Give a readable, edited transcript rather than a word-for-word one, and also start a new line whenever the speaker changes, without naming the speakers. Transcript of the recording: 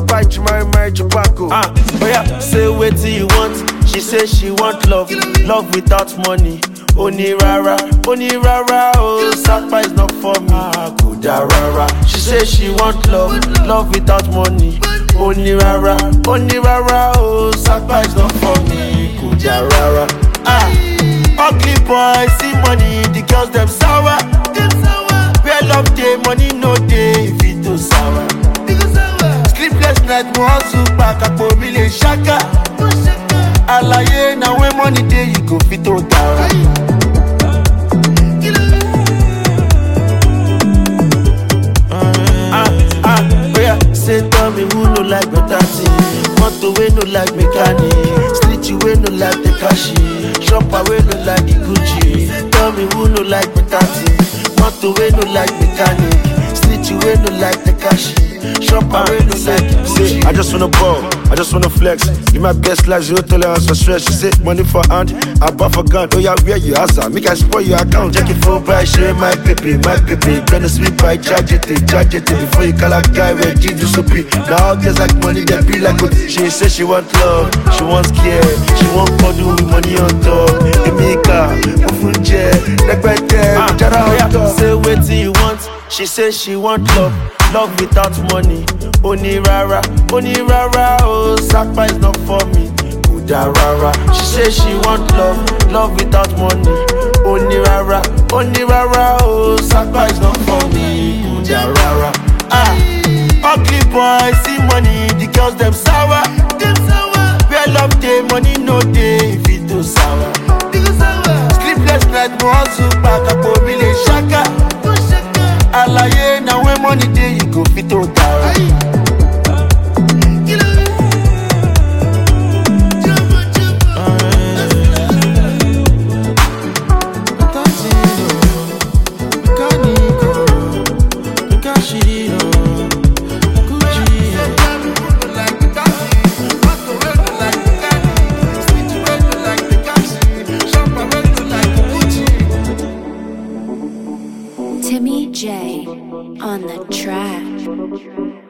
fight, my tobacco. Oh yeah, say what you want. She say she want love, love without money. Oni rara, oh, Sapa is not for me. Kuda rara. She say she want love, love without money. Oni rara, oh, Sapa is not for me. Kuda rara. Ugly boy, see money, the girls them sour. Where love day, money no day, if it too sour. Sleepless night, mo hustle back, akpo mi le shaka. Alaye, now when money day, you go fit to down. Say tell me who no like better thing. Moto we no like mechanic. Snitchy we no like the cashy. Shopper we no like the Gucci. Tell me who no like better thing. Moto we no like mechanic. Snitchy we no like the cashy. Shopper we no like the Gucci.
I just wanna ball, I just wanna flex. Give my best life, zero tolerance for stress. She say money for hand, I buy for gun. Oh yeah, where you answer? Make I spoil your account. Check it for by share my paper. Gonna sweep by charge it before you call a guy where G do so be. Now girls like money, they be like good. She say she want love, she wants care, she want cuddle with money on top. Emeka, Ufunje, like right there,
say what you want. She say she want love, love without money. Oni rara, oh, Sapa is not for me. Kuda rara. She say she want love, love without money. Oni rara, oh, Sapa is not for me. Kuda rara. Ugly boy, see money, the girls them sour. Where love day, money no day, if it too sour. Sleepless night, mo hustle back, akpo mi le shaka. Alaye, now when money day, you go fit to down.
Timmy J on the track.